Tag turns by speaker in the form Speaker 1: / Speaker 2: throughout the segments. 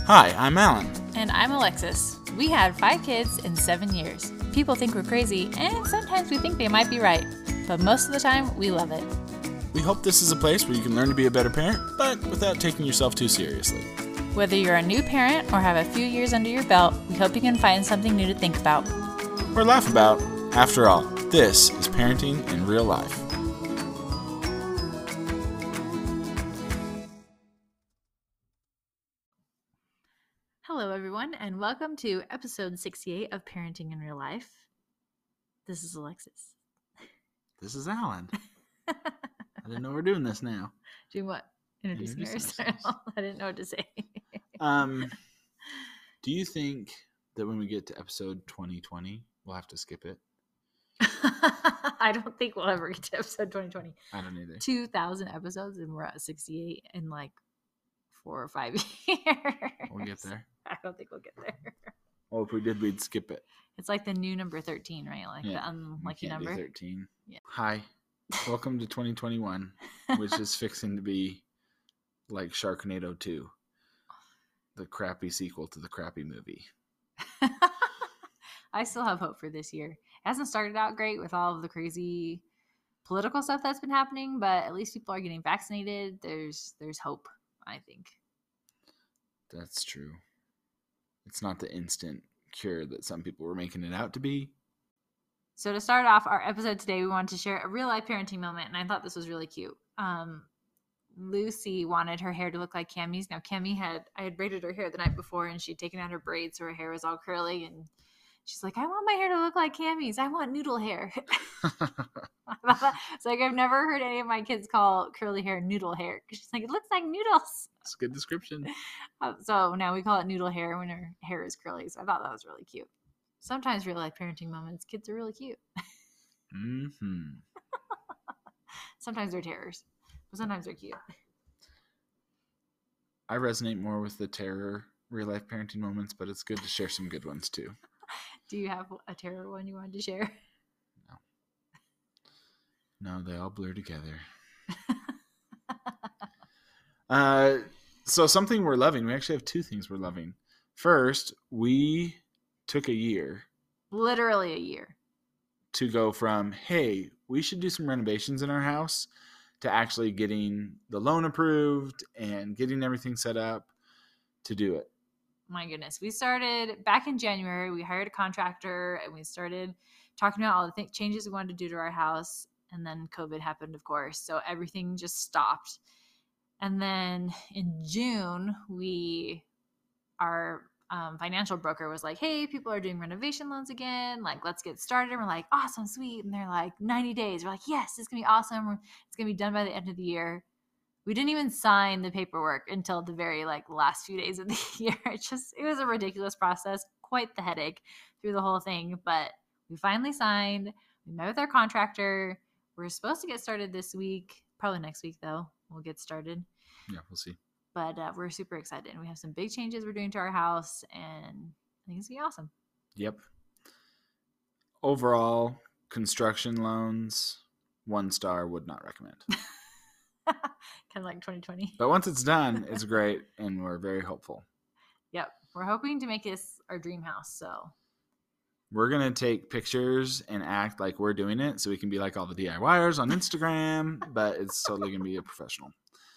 Speaker 1: Hi, I'm Alan.
Speaker 2: And I'm Alexis. We had 5 kids in 7 years. People think we're crazy, and sometimes we think they might be right. But most of the time, we love it.
Speaker 1: We hope this is a place where you can learn to be a better parent, but without taking yourself too seriously.
Speaker 2: Whether you're a new parent or have a few years under your belt, we hope you can find something new to think about.
Speaker 1: Or laugh about. After all, this is parenting in real life.
Speaker 2: Hello, everyone, and welcome to episode 68 of Parenting in Real Life. This is Alexis.
Speaker 1: This is Alan. I didn't know we're doing this now.
Speaker 2: Doing what? Introducing ourselves. I didn't know what to say.
Speaker 1: Do you think that when we get to episode 2020, we'll have to skip it?
Speaker 2: I don't think we'll ever get to episode 2020.
Speaker 1: I don't either.
Speaker 2: 2,000 episodes, and we're at 68 in like 4 or 5 years.
Speaker 1: We'll get there.
Speaker 2: I don't think we'll get there.
Speaker 1: Well, if we did, we'd skip it.
Speaker 2: It's like the new number 13, right? Like the unlucky number.
Speaker 1: 13.
Speaker 2: Yeah.
Speaker 1: Hi. Welcome to 2021, which is fixing to be like Sharknado 2, the crappy sequel to the crappy movie.
Speaker 2: I still have hope for this year. It hasn't started out great with all of the crazy political stuff that's been happening, but at least people are getting vaccinated. There's hope, I think.
Speaker 1: That's true. It's not the instant cure that some people were making it out to be.
Speaker 2: So to start off our episode today, we wanted to share a real life parenting moment, and I thought this was really cute. Lucy wanted her hair to look like Cammie's. Now I had braided her hair the night before, and she'd taken out her braids, so her hair was all curly, and she's like, I want my hair to look like Cammie's. I want noodle hair. It's like I've never heard any of my kids call curly hair noodle hair. She's like, it looks like noodles.
Speaker 1: That's a good description.
Speaker 2: So now we call it noodle hair when her hair is curly. So I thought that was really cute. Sometimes real life parenting moments, kids are really cute.
Speaker 1: Mm-hmm.
Speaker 2: Sometimes they're terrors, but sometimes they're cute.
Speaker 1: I resonate more with the terror real life parenting moments, but it's good to share some good ones too.
Speaker 2: Do you have a terror one you wanted to share?
Speaker 1: No, they all blur together. So something we're loving. We actually have 2 things we're loving. First, we took a year.
Speaker 2: Literally a year.
Speaker 1: To go from, hey, we should do some renovations in our house, to actually getting the loan approved and getting everything set up to do it.
Speaker 2: My goodness. We started back in January. We hired a contractor and we started talking about all the changes we wanted to do to our house. And then COVID happened, of course. So everything just stopped. And then in June, our financial broker was like, hey, people are doing renovation loans again. Like, let's get started. And we're like, awesome, sweet. And they're like, 90 days. We're like, yes, it's going to be awesome. It's going to be done by the end of the year. We didn't even sign the paperwork until the very last few days of the year. It was a ridiculous process, quite the headache through the whole thing. But we finally signed. We met with our contractor. We're supposed to get started this week. Probably next week, though. We'll get started.
Speaker 1: Yeah, we'll see.
Speaker 2: But we're super excited. We have some big changes we're doing to our house, and I think it's going to be awesome.
Speaker 1: Yep. Overall, construction loans, 1 star, would not recommend.
Speaker 2: Kind of like 2020.
Speaker 1: But once it's done, it's great, and we're very hopeful.
Speaker 2: Yep. We're hoping to make this our dream house, so.
Speaker 1: We're going to take pictures and act like we're doing it so we can be like all the DIYers on Instagram, but it's totally going to be a professional.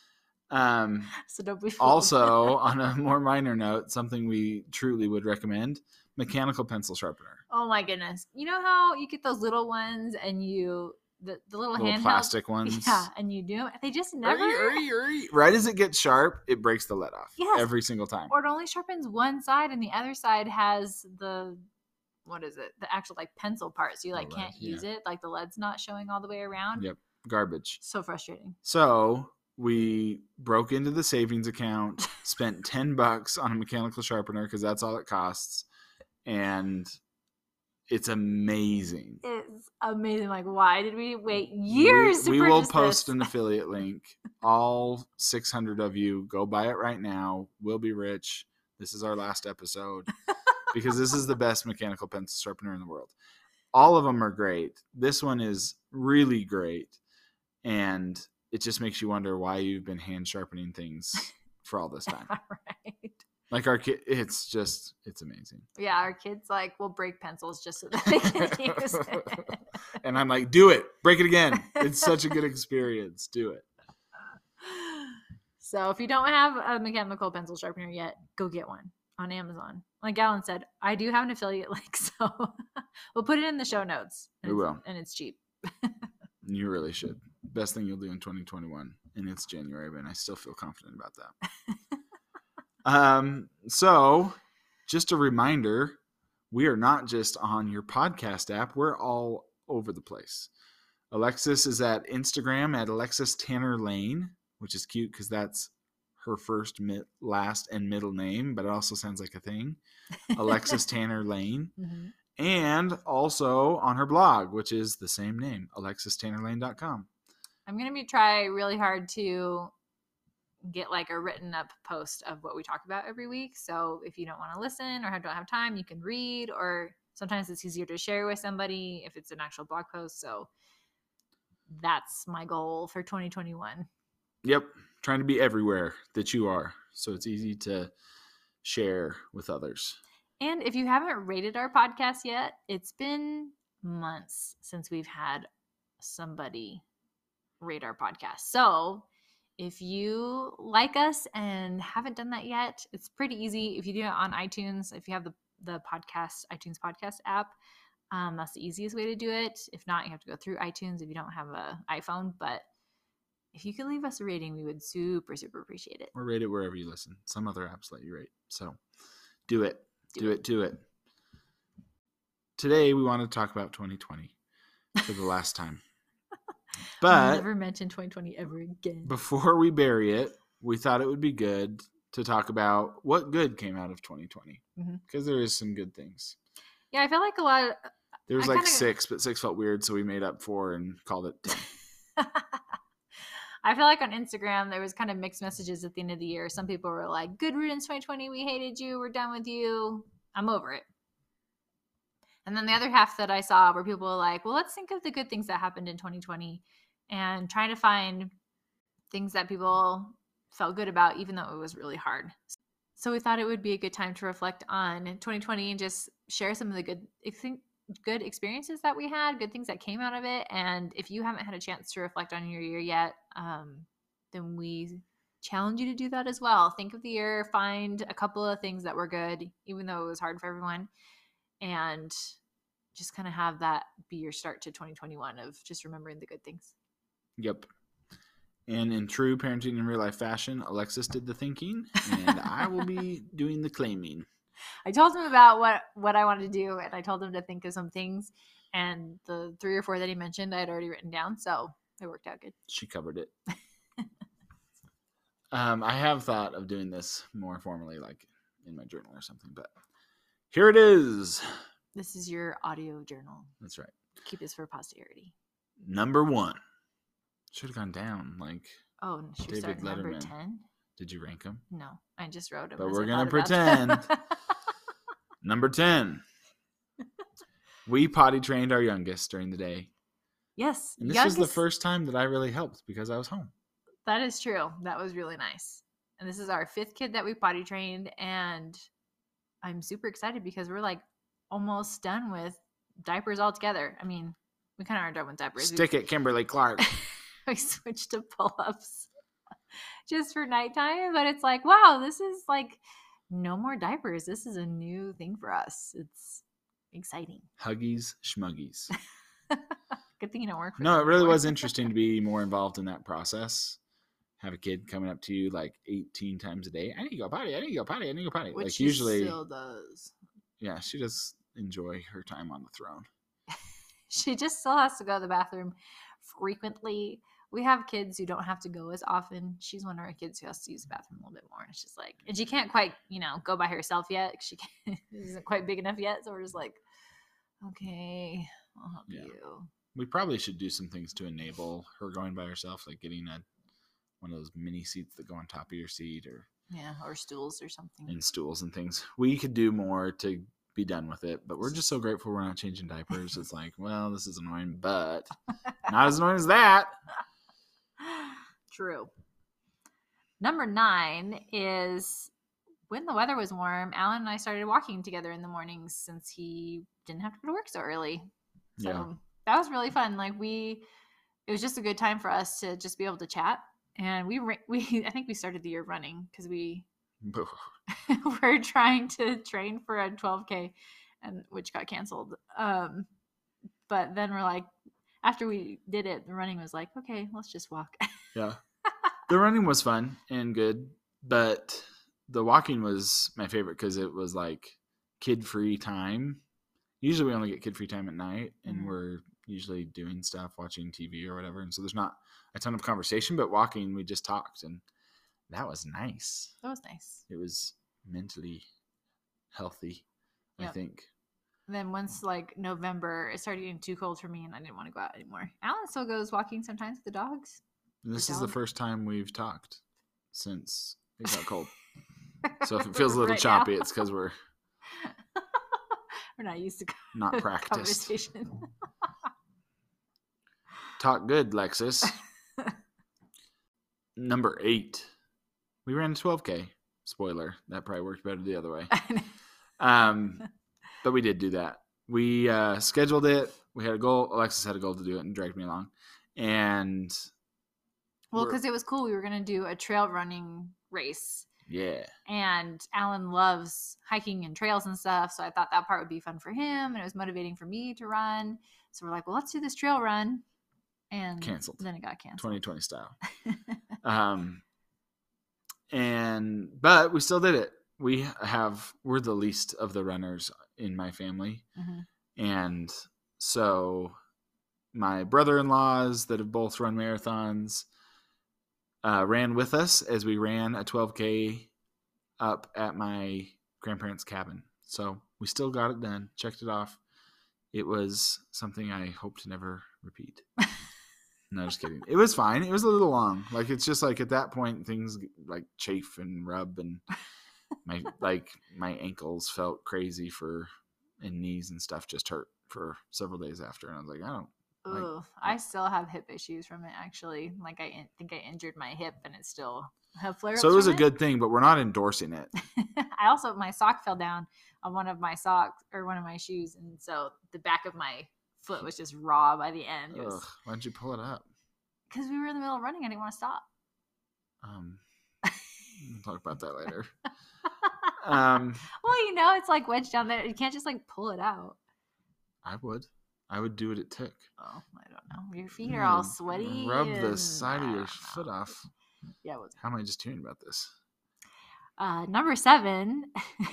Speaker 2: So don't be fooled.
Speaker 1: Also, on a more minor note, something we truly would recommend, mechanical pencil sharpener.
Speaker 2: Oh my goodness. You know how you get those little ones and the little handheld
Speaker 1: plastic ones?
Speaker 2: Yeah, and you do. They just never.
Speaker 1: Right as it gets sharp, it breaks the lead off.
Speaker 2: Yes.
Speaker 1: Every single time.
Speaker 2: Or it only sharpens one side and the other side has the actual pencil part. So you can't use it. The lead's not showing all the way around.
Speaker 1: Yep. Garbage.
Speaker 2: So frustrating.
Speaker 1: So we broke into the savings account, spent $10 on a mechanical sharpener because that's all it costs. And it's amazing.
Speaker 2: It's amazing. Why did we wait years to
Speaker 1: we
Speaker 2: purchase
Speaker 1: will post
Speaker 2: this?
Speaker 1: an affiliate link. All 600 of you, go buy it right now. We'll be rich. This is our last episode because this is the best mechanical pencil sharpener in the world. All of them are great. This one is really great. And it just makes you wonder why you've been hand sharpening things for all this time.
Speaker 2: Right.
Speaker 1: Like our kid, it's amazing.
Speaker 2: Yeah, our kids like will break pencils just so that they can use it.
Speaker 1: And I'm like, do it. Break it again. It's such a good experience. Do it.
Speaker 2: So if you don't have a mechanical pencil sharpener yet, go get one on Amazon. Like Alan said, I do have an affiliate link, so we'll put it in the show notes.
Speaker 1: We will.
Speaker 2: And it's cheap.
Speaker 1: You really should. Best thing you'll do in 2021. And it's January, but I still feel confident about that. So just a reminder, we are not just on your podcast app. We're all over the place. Alexis is at Instagram at Alexis Tanner Lane, which is cute because that's her first, last, and middle name, but it also sounds like a thing. Alexis Tanner Lane. Mm-hmm. And also on her blog, which is the same name, AlexisTannerLane.com.
Speaker 2: I'm going to try really hard to get like a written up post of what we talk about every week. So if you don't want to listen or don't have time, you can read, or sometimes it's easier to share with somebody if it's an actual blog post. So that's my goal for 2021.
Speaker 1: Yep. Trying to be everywhere that you are. So it's easy to share with others.
Speaker 2: And if you haven't rated our podcast yet, it's been months since we've had somebody rate our podcast. So if you like us and haven't done that yet, it's pretty easy. If you do it on iTunes, if you have the iTunes podcast app, that's the easiest way to do it. If not, you have to go through iTunes if you don't have an iPhone. But if you could leave us a rating, we would super, super appreciate it.
Speaker 1: Or rate it wherever you listen. Some other apps let you rate. So do it. Do it. Today, we want to talk about 2020 for the last time. But
Speaker 2: I'll never mention 2020 ever again.
Speaker 1: Before we bury it, we thought it would be good to talk about what good came out of 2020. Because there is some good things.
Speaker 2: Yeah, I feel like a lot of...
Speaker 1: There was like 6, but 6 felt weird, so we made up 4 and called it 10.
Speaker 2: I feel like on Instagram, there was kind of mixed messages at the end of the year. Some people were like, good riddance 2020, we hated you, we're done with you, I'm over it. And then the other half that I saw were people were like, well, let's think of the good things that happened in 2020 and trying to find things that people felt good about, even though it was really hard. So we thought it would be a good time to reflect on 2020 and just share some of the good experiences that we had, good things that came out of it. And if you haven't had a chance to reflect on your year yet, then we challenge you to do that as well. Think of the year, find a couple of things that were good, even though it was hard for everyone, and just kind of have that be your start to 2021 of just remembering the good things.
Speaker 1: Yep. And in true parenting in real life fashion, Alexis did the thinking and I will be doing the claiming.
Speaker 2: I told him about what I wanted to do, and I told him to think of some things, and the 3 or 4 that he mentioned I had already written down, so it worked out good.
Speaker 1: She covered it. I have thought of doing this more formally, like in my journal or something, but here it is.
Speaker 2: This is your audio journal.
Speaker 1: That's right.
Speaker 2: Keep this for posterity.
Speaker 1: Number 1. Should have gone down like
Speaker 2: should we
Speaker 1: David
Speaker 2: start
Speaker 1: Letterman.
Speaker 2: Number 10?
Speaker 1: Did you rank them?
Speaker 2: No, I just wrote them.
Speaker 1: But we're going to pretend. Number 10. We potty trained our youngest during the day.
Speaker 2: Yes.
Speaker 1: And this was the first time that I really helped because I was home.
Speaker 2: That is true. That was really nice. And this is our 5th kid that we potty trained. And I'm super excited because we're like almost done with diapers altogether. I mean, we kind of are done with diapers.
Speaker 1: Stick it, Kimberly Clark.
Speaker 2: We switched to pull-ups just for nighttime. But it's like, wow, this is like no more diapers. This is a new thing for us. It's exciting.
Speaker 1: Huggies, schmuggies.
Speaker 2: Good thing you don't work for
Speaker 1: No, it really was interesting to be more involved in that process. Have a kid coming up to you like 18 times a day. I need to go potty. I need to go potty. I need to go potty.
Speaker 2: Which
Speaker 1: like
Speaker 2: she
Speaker 1: usually
Speaker 2: still does.
Speaker 1: Yeah, she does enjoy her time on the throne.
Speaker 2: She just still has to go to the bathroom frequently. We have kids who don't have to go as often. She's one of our kids who has to use the bathroom a little bit more. It's just like, and she can't quite, go by herself yet. She isn't quite big enough yet. So we're just like, okay, I'll help you.
Speaker 1: We probably should do some things to enable her going by herself, like getting one of those mini seats that go on top of your seat,
Speaker 2: or stools or something.
Speaker 1: And stools and things. We could do more to be done with it, but we're just so grateful we're not changing diapers. It's like, well, this is annoying, but not as annoying as that.
Speaker 2: True. Number 9 is when the weather was warm, Alan and I started walking together in the mornings since he didn't have to go to work so early. So
Speaker 1: Yeah.
Speaker 2: that was really fun. Like it was just a good time for us to just be able to chat. And I think we started the year running because we were trying to train for a 12K, and which got canceled. But then we're like, after we did it, the running was like, okay, let's just walk.
Speaker 1: Yeah. The running was fun and good, but the walking was my favorite because it was like kid-free time. Usually we only get kid-free time at night, and we're usually doing stuff, watching TV or whatever. And so there's not a ton of conversation, but walking, we just talked, and that was nice.
Speaker 2: That was nice.
Speaker 1: It was mentally healthy, I think.
Speaker 2: And then once like November, it started getting too cold for me, and I didn't want to go out anymore. Alan still goes walking sometimes with the dogs.
Speaker 1: This is the first time we've talked since it got cold. So if it feels a little choppy, it's because we're
Speaker 2: not used to
Speaker 1: not practiced.
Speaker 2: Conversation.
Speaker 1: Talk good, Lexus. Number 8. We ran a 12K. Spoiler. That probably worked better the other way. But we did do that. We scheduled it. We had a goal. Alexis had a goal to do it and dragged me along. And
Speaker 2: well, because it was cool. We were going to do a trail running race.
Speaker 1: Yeah.
Speaker 2: And Alan loves hiking and trails and stuff. So I thought that part would be fun for him. And it was motivating for me to run. So we're like, well, let's do this trail run. And
Speaker 1: canceled.
Speaker 2: Then it got canceled.
Speaker 1: 2020 style. But we still did it. We're the least of the runners in my family. Mm-hmm. And so my brother-in-laws that have both run marathons ran with us as we ran a 12K up at my grandparents' cabin. So we still got it done, checked it off. It was something I hope to never repeat. No, just kidding. It was fine. It was a little long. Like, it's just like at that point things like chafe and rub, and my ankles felt crazy and knees and stuff just hurt for several days after. And I was like,
Speaker 2: I still have hip issues from it, actually. Like, I think I injured my hip, and it still have flare-ups.
Speaker 1: So it was a good thing, but we're not endorsing it.
Speaker 2: My sock fell down on one of my socks or one of my shoes, and so the back of my foot was just raw by the end.
Speaker 1: Why'd you pull it up?
Speaker 2: Because we were in the middle of running. I didn't want to stop.
Speaker 1: We'll talk about that later.
Speaker 2: Well, it's like wedged down there. You can't just like pull it out.
Speaker 1: I would do what it took.
Speaker 2: Oh, I don't know. Your feet are all sweaty.
Speaker 1: Rub the side of your foot off.
Speaker 2: Yeah.
Speaker 1: How am I just hearing about this?
Speaker 2: Number 7.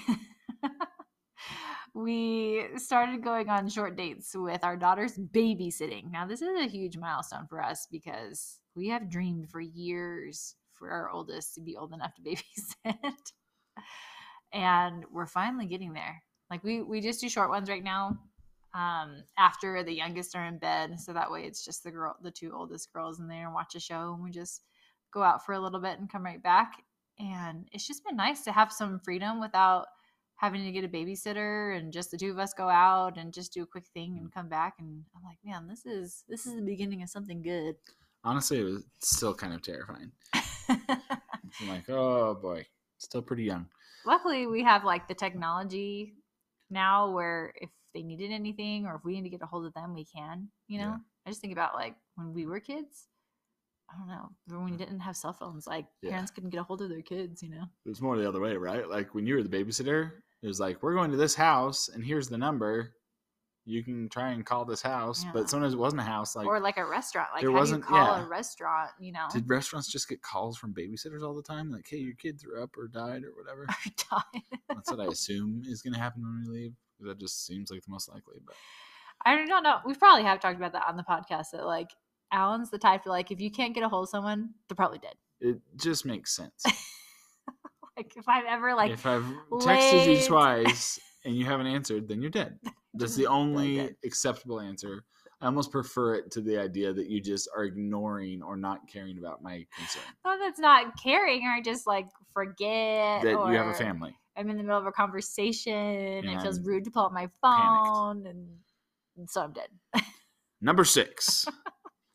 Speaker 2: We started going on short dates with our daughter's babysitting. Now, this is a huge milestone for us because we have dreamed for years for our oldest to be old enough to babysit. And we're finally getting there. Like, we just do short ones right now after the youngest are in bed. So that way it's just the 2 oldest girls in there and watch a show. And we just go out for a little bit and come right back. And it's just been nice to have some freedom without having to get a babysitter, and just the 2 of us go out and just do a quick thing and come back. And I'm like, man, this is the beginning of something good.
Speaker 1: Honestly, it was still kind of terrifying. I'm like, oh boy, still pretty young.
Speaker 2: Luckily, we have like the technology now where if they needed anything or if we need to get a hold of them, we can, Yeah. I just think about like when we were kids. I don't know. When we didn't have cell phones, like parents couldn't get a hold of their kids, It
Speaker 1: was more the other way, right? Like when you were the babysitter, it was like, we're going to this house and here's the number. You can try and call this house. Yeah. But sometimes it wasn't a house. Or
Speaker 2: like a restaurant. Like, how do you call a restaurant,
Speaker 1: Did restaurants just get calls from babysitters all the time? Like, hey, your kid threw up or died or whatever?
Speaker 2: Or died.
Speaker 1: That's what I assume is going to happen when we leave. That just seems like the most likely. But
Speaker 2: I don't know. We probably have talked about that on the podcast, that like Alan's the type to like, if you can't get a hold of someone, they're probably dead.
Speaker 1: It just makes sense.
Speaker 2: Like if I've ever like
Speaker 1: if I've texted you twice and you haven't answered, then you're dead. That's the only acceptable answer. I almost prefer it to the idea that you just are ignoring or not caring about my concern.
Speaker 2: No, that's not caring, or just like forget
Speaker 1: that you have a family.
Speaker 2: I'm in the middle of a conversation and it feels rude to pull up my phone, and so I'm dead.
Speaker 1: Number 6.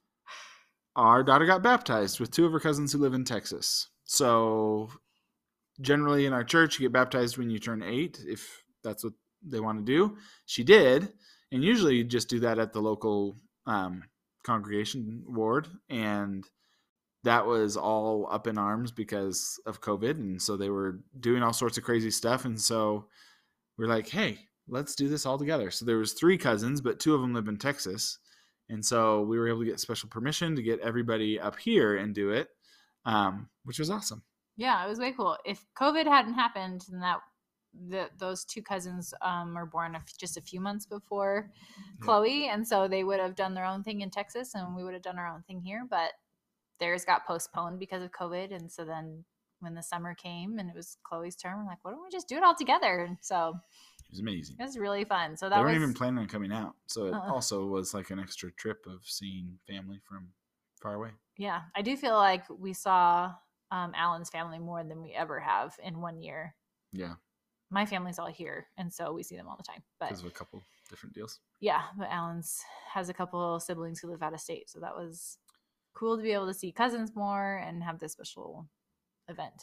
Speaker 1: Our daughter got baptized with 2 of her cousins who live in Texas. So generally in our church, you get baptized when you turn 8, if that's what they want to do. She did, and usually you just do that at the local congregation ward, and that was all up in arms because of COVID, and so they were doing all sorts of crazy stuff, and so we're like, hey, let's do this all together. So there was 3 cousins, but 2 of them live in Texas, and so we were able to get special permission to get everybody up here and do it, which was awesome.
Speaker 2: Yeah, it was way cool. If COVID hadn't happened, then those 2 cousins were born just a few months before Chloe, and so they would have done their own thing in Texas, and we would have done our own thing here. But theirs got postponed because of COVID, and so then when the summer came and it was Chloe's turn, we're like, why don't we just do it all together? And so
Speaker 1: it was amazing.
Speaker 2: It was really fun. So
Speaker 1: they weren't even planning on coming out, so it also was like an extra trip of seeing family from far away.
Speaker 2: Yeah, I do feel like we saw Alan's family more than we ever have in one year.
Speaker 1: Yeah.
Speaker 2: My family's all here, and so we see them all the time. But
Speaker 1: because of a couple different deals.
Speaker 2: Yeah, but Alan's has a couple siblings who live out of state, so that was cool to be able to see cousins more and have this special event.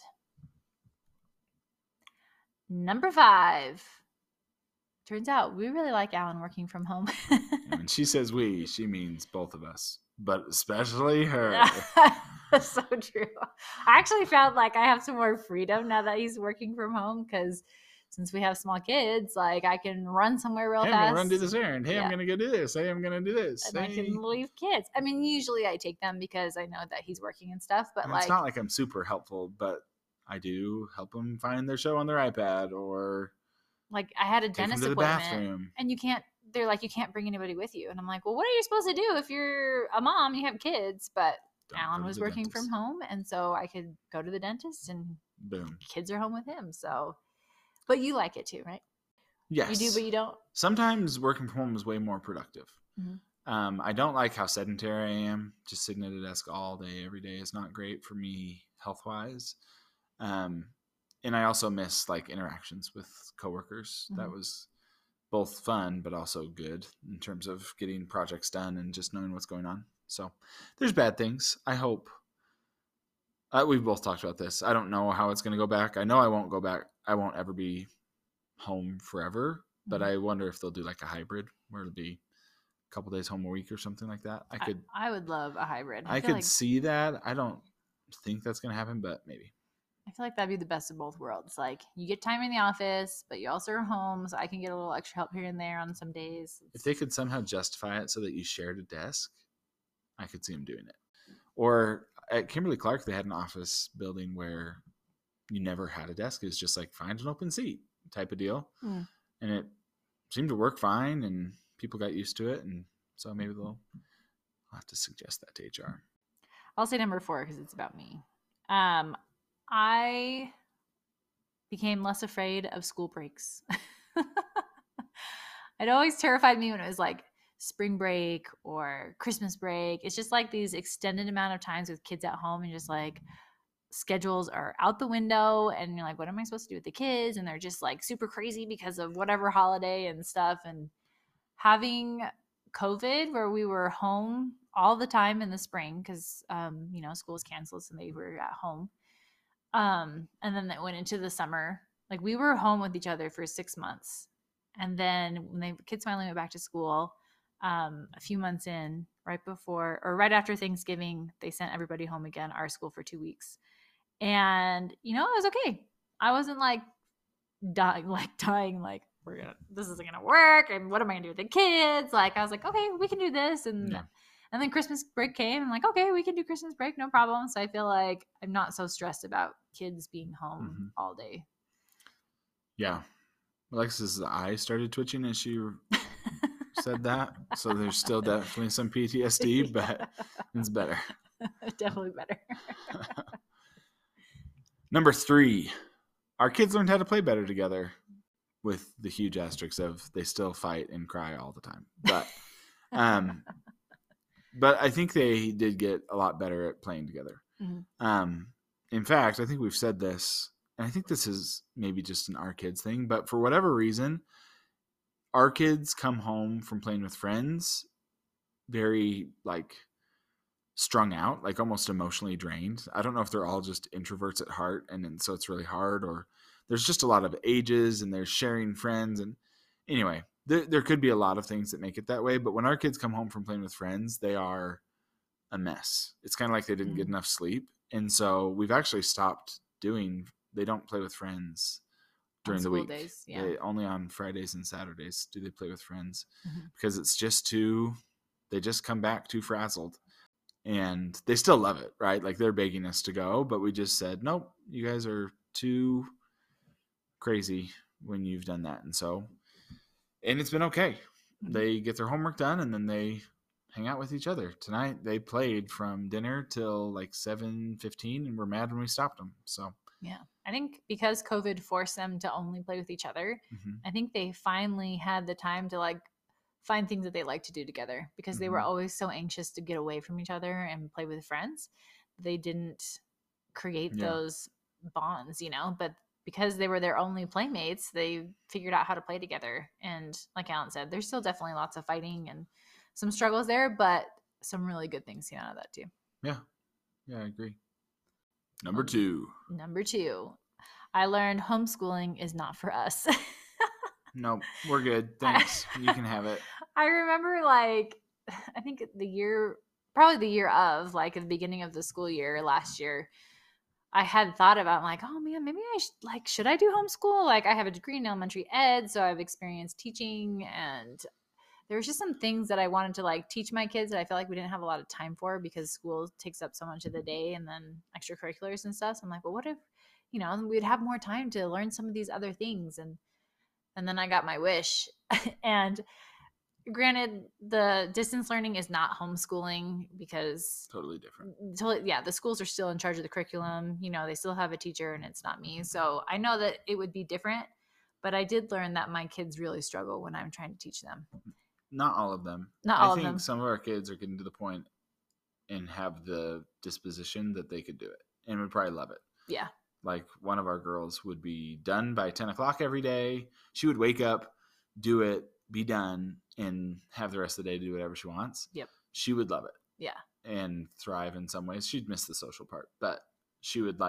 Speaker 2: Number 5. Turns out we really like Alan working from home.
Speaker 1: And when she says we, she means both of us, but especially her.
Speaker 2: That's so true. I actually found like I have some more freedom now that he's working from home, because since we have small kids, like I can run somewhere real fast.
Speaker 1: I'm gonna run do this errand. Hey, yeah. I'm gonna go do this. Hey, I'm gonna do this.
Speaker 2: And I can leave kids. I mean, usually I take them because I know that he's working and stuff. But
Speaker 1: and
Speaker 2: like,
Speaker 1: it's not like I'm super helpful, but I do help them find their show on their iPad, or
Speaker 2: like I had a dentist appointment, and you can't. They're like, you can't bring anybody with you, and I'm like, well, what are you supposed to do if you're a mom and you have kids? But Alan was working from home, and so I could go to the dentist, and
Speaker 1: boom,
Speaker 2: kids are home with him. So, but you like it too, right?
Speaker 1: Yes.
Speaker 2: You do, but you don't.
Speaker 1: Sometimes working from home is way more productive.
Speaker 2: Mm-hmm.
Speaker 1: I don't like how sedentary I am. Just sitting at a desk all day, every day is not great for me health-wise. And I also miss like interactions with coworkers. Mm-hmm. That was both fun, but also good in terms of getting projects done and just knowing what's going on. So there's bad things. I hope. We've both talked about this. I don't know how it's going to go back. I know I won't go back. I won't ever be home forever, but I wonder if they'll do like a hybrid where it'll be a couple days home a week or something like that.
Speaker 2: I would love a hybrid.
Speaker 1: I could see that. I don't think that's going to happen, but maybe.
Speaker 2: I feel like that'd be the best of both worlds. Like you get time in the office, but you also are home, so I can get a little extra help here and there on some days.
Speaker 1: If they could somehow justify it so that you shared a desk, I could see them doing it. Or at Kimberly-Clark, they had an office building where you never had a desk. It was just like find an open seat type of deal. And it seemed to work fine, and people got used to it. And so maybe I'll have to suggest that to HR.
Speaker 2: I'll say number 4 because it's about me. I became less afraid of school breaks. It always terrified me when it was like spring break or Christmas break. It's just like these extended amount of times with kids at home, and just like schedules are out the window, and you're like, what am I supposed to do with the kids? And they're just like super crazy because of whatever holiday and stuff. And having COVID where we were home all the time in the spring because, school was canceled, so they were at home. And then that went into the summer. Like we were home with each other for 6 months. And then when the kids finally went back to school, a few months in, right after Thanksgiving, they sent everybody home again, our school, for 2 weeks. And, it was okay. I wasn't like dying, like this isn't going to work. And what am I going to do with the kids? Like, I was like, okay, we can do this. And then Christmas break came. I'm like, okay, we can do Christmas break. No problem. So I feel like I'm not so stressed about kids being home all day.
Speaker 1: Yeah. Alexis's eye started twitching as she said that. So there's still definitely some PTSD, but it's better.
Speaker 2: Definitely better.
Speaker 1: Number 3, our kids learned how to play better together, with the huge asterisks of they still fight and cry all the time. But I think they did get a lot better at playing together. Mm-hmm. In fact, I think we've said this, and I think this is maybe just an our kids thing, but for whatever reason, our kids come home from playing with friends very like strung out, like almost emotionally drained. I don't know if they're all just introverts at heart, and so it's really hard, or there's just a lot of ages and they're sharing friends. And anyway, there could be a lot of things that make it that way. But when our kids come home from playing with friends, they are a mess. It's kind of like they didn't get enough sleep. And so we've actually stopped they don't play with friends during the week.
Speaker 2: Days, yeah.
Speaker 1: Only on Fridays and Saturdays do they play with friends, because it's just they just come back too frazzled. And they still love it, right? Like they're begging us to go, but we just said, nope, you guys are too crazy when you've done that. And it's been okay. They get their homework done and then they hang out with each other. Tonight they played from dinner till like 7:15 and we're mad when we stopped them. So
Speaker 2: yeah, I think because COVID forced them to only play with each other, I think they finally had the time to like find things that they like to do together, because they were always so anxious to get away from each other and play with friends. They didn't create those bonds, but because they were their only playmates, they figured out how to play together. And like Alan said, there's still definitely lots of fighting and some struggles there, but some really good things came out of that too.
Speaker 1: Yeah, I agree. Number two,
Speaker 2: I learned homeschooling is not for us.
Speaker 1: Nope, we're good. Thanks. You can have it.
Speaker 2: I remember, like, I think probably the year of, like, at the beginning of the school year last year, I had thought about, like, oh man, maybe should I do homeschool? Like, I have a degree in elementary ed, so I've experienced teaching, and there was just some things that I wanted to like teach my kids that I felt like we didn't have a lot of time for because school takes up so much of the day, and then extracurriculars and stuff. So I'm like, well, what if, we'd have more time to learn some of these other things? And then I got my wish. And granted, the distance learning is not homeschooling because
Speaker 1: totally different.
Speaker 2: Yeah, the schools are still in charge of the curriculum. They still have a teacher and it's not me. So I know that it would be different, but I did learn that my kids really struggle when I'm trying to teach them.
Speaker 1: Not all of them.
Speaker 2: I
Speaker 1: think some of our kids are getting to the point and have the disposition that they could do it and would probably love it.
Speaker 2: Yeah.
Speaker 1: Like one of our girls would be done by 10 o'clock every day. She would wake up, do it, be done, and have the rest of the day to do whatever she wants.
Speaker 2: Yep.
Speaker 1: She would love it.
Speaker 2: Yeah.
Speaker 1: And thrive in some ways. She'd miss the social part, but she would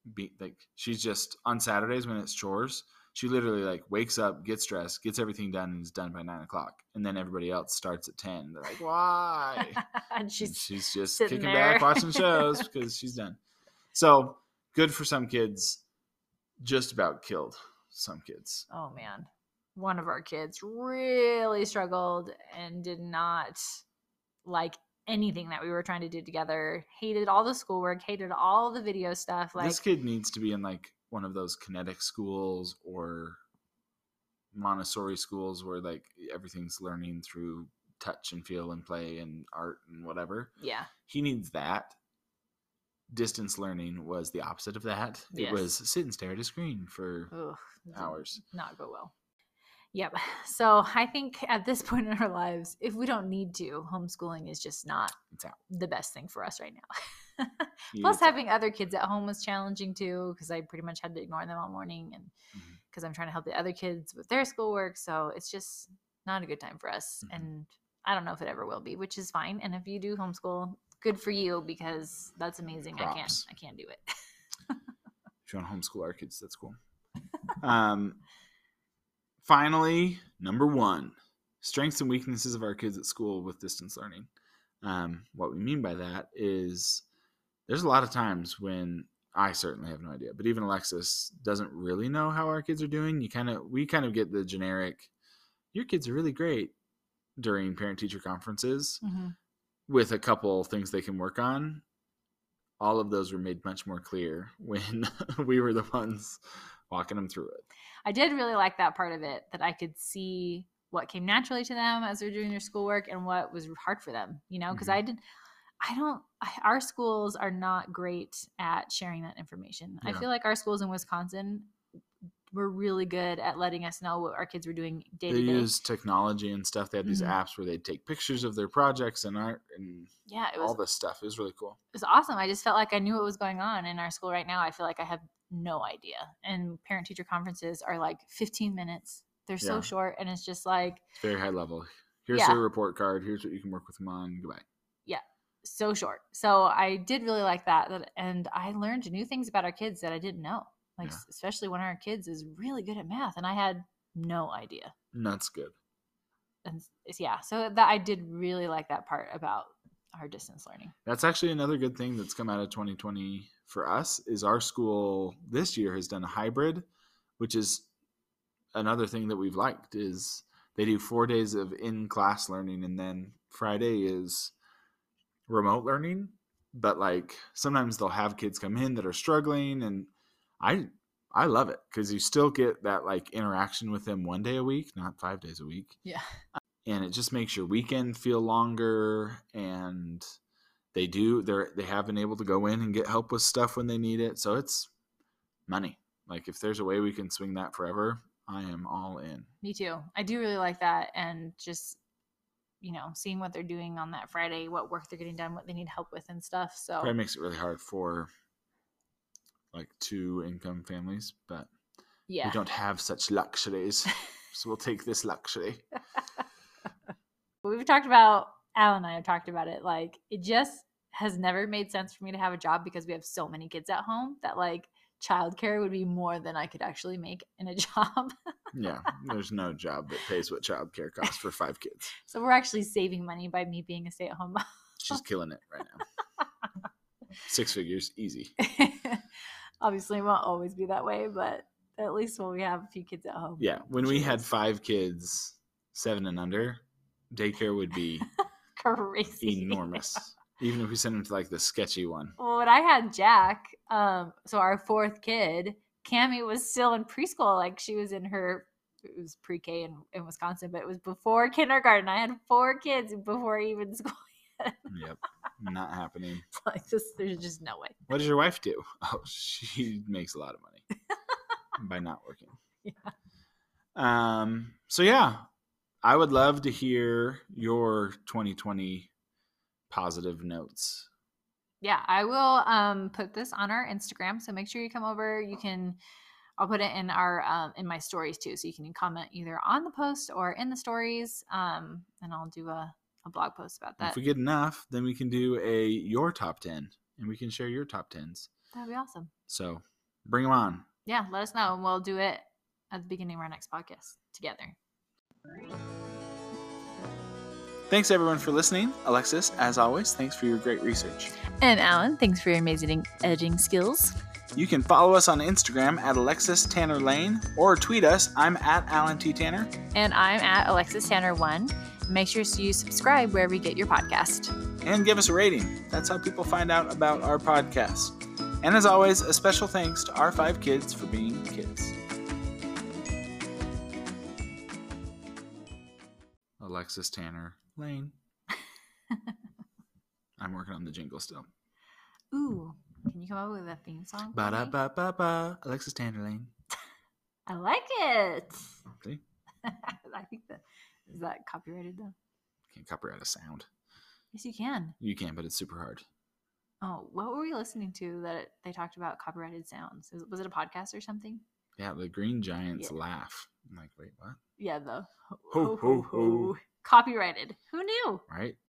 Speaker 1: she's just on Saturdays when it's chores. She literally wakes up, gets dressed, gets everything done, and is done by 9 o'clock. And then everybody else starts at 10. They're like, why?
Speaker 2: and she's
Speaker 1: just kicking back, watching shows because she's done. So good for some kids. Just about killed some kids.
Speaker 2: Oh, man. One of our kids really struggled and did not like anything that we were trying to do together. Hated all the schoolwork, hated all the video stuff.
Speaker 1: This kid needs to be in one of those kinetic schools or Montessori schools where everything's learning through touch and feel and play and art and whatever.
Speaker 2: Yeah.
Speaker 1: He needs that. Distance learning was the opposite of that. Yes. It was sit and stare at a screen for hours.
Speaker 2: Not go well. Yep. So I think at this point in our lives, if we don't need to, homeschooling is just not the best thing for us right now. Plus, having other kids at home was challenging too, because I pretty much had to ignore them all morning, and because I'm trying to help the other kids with their schoolwork. So it's just not a good time for us. And I don't know if it ever will be, which is fine. And if you do homeschool, good for you, because that's amazing.
Speaker 1: Props.
Speaker 2: I can't do it.
Speaker 1: If you want to homeschool our kids, that's cool. Finally, number 1, strengths and weaknesses of our kids at school with distance learning. What we mean by that is there's a lot of times when I certainly have no idea, but even Alexis doesn't really know how our kids are doing. We kind of get the generic, your kids are really great during parent-teacher conferences with a couple things they can work on. All of those were made much more clear when we were the ones walking them through it.
Speaker 2: I did really like that part of it, that I could see what came naturally to them as they're doing their schoolwork and what was hard for them, because our schools are not great at sharing that information. Yeah. I feel like our schools in Wisconsin were really good at letting us know what our kids were doing day to day.
Speaker 1: They use technology and stuff. They had these apps where they'd take pictures of their projects and art and all this stuff. It was really cool.
Speaker 2: It was awesome. I just felt like I knew what was going on in our school right now. I feel like I have no idea. And parent-teacher conferences are 15 minutes. They're so short, and it's just
Speaker 1: it's very high level. Here's their report card. Here's what you can work with them on. Goodbye.
Speaker 2: Yeah. so short. So I did really like that. And I learned new things about our kids that I didn't know. Like,
Speaker 1: Yeah.
Speaker 2: especially one of our kids is really good at math, and I had no idea.
Speaker 1: That's good.
Speaker 2: And yeah, so that I did really like that part about our distance learning.
Speaker 1: That's actually another good thing that's come out of 2020 for us is our school this year has done a hybrid, which is another thing that we've liked is they do 4 days of in-class learning and then Friday is remote learning. But like sometimes they'll have kids come in that are struggling, and I love it because you still get that like interaction with them 1 day a week, not 5 days a week.
Speaker 2: Yeah.
Speaker 1: And it just makes your weekend feel longer, and they have been able to go in and get help with stuff when they need it. So it's money. Like if there's a way we can swing that forever, I am all in.
Speaker 2: Me too. I do really like that. And just, seeing what they're doing on that Friday, what work they're getting done, what they need help with and stuff. So
Speaker 1: Probably makes it really hard for like 2 income families, but
Speaker 2: yeah,
Speaker 1: we don't have such luxuries. So we'll take this luxury.
Speaker 2: We've talked about, Al and I have talked about it. Like it just has never made sense for me to have a job because we have so many kids at home that like childcare would be more than I could actually make in a job.
Speaker 1: Yeah, there's no job that pays what childcare costs for 5 kids.
Speaker 2: So we're actually saving money by me being a stay-at-home mom.
Speaker 1: She's killing it right now. 6 figures, easy.
Speaker 2: Obviously, it won't always be that way, but at least when we have a few kids at home.
Speaker 1: Yeah, when we had 5 kids, 7 and under, daycare would be
Speaker 2: crazy,
Speaker 1: enormous. Even if we sent them to like the sketchy one.
Speaker 2: Well, when I had Jack, so our 4th kid, Cammie was still in preschool. Like she was in it was pre-K in Wisconsin, but it was before kindergarten. I had 4 kids before even school yet.
Speaker 1: Yep, not happening.
Speaker 2: It's like this, there's just no way.
Speaker 1: What does your wife do? Oh, she makes a lot of money by not working.
Speaker 2: Yeah.
Speaker 1: So yeah, I would love to hear your 2020 positive notes.
Speaker 2: Yeah, I will put this on our Instagram, so make sure you come over. I'll put it in our in my stories too, so you can comment either on the post or in the stories, and I'll do a blog post about that.
Speaker 1: If we get enough, then we can do your top 10, and we can share your top 10s.
Speaker 2: That'd be awesome.
Speaker 1: So bring them on.
Speaker 2: Yeah, let us know, and we'll do it at the beginning of our next podcast together.
Speaker 1: Thanks everyone for listening. Alexis, as always, thanks for your great research.
Speaker 2: And Alan, thanks for your amazing editing skills.
Speaker 1: You can follow us on Instagram at Alexis Tanner Lane or tweet us. I'm at Alan T. Tanner.
Speaker 2: And I'm at Alexis Tanner 1. Make sure you subscribe wherever you get your podcast.
Speaker 1: And give us a rating. That's how people find out about our podcast. And as always, a special thanks to our 5 kids for being kids. Alexis Tanner Lane. I'm working on the jingle still.
Speaker 2: Ooh, can you come up with a theme song?
Speaker 1: Ba-da-ba-ba-ba. Alexis Tanner Lane.
Speaker 2: I like it.
Speaker 1: See?
Speaker 2: I think is that copyrighted though?
Speaker 1: Can't copyright a sound.
Speaker 2: Yes, you can.
Speaker 1: You can, but it's super hard.
Speaker 2: Oh, what were we listening to that they talked about copyrighted sounds? Was it a podcast or something?
Speaker 1: Yeah, the Green Giants laugh. I'm like, wait, what?
Speaker 2: Yeah, the
Speaker 1: Ho, ho, ho.
Speaker 2: Copyrighted. Who knew?
Speaker 1: Right?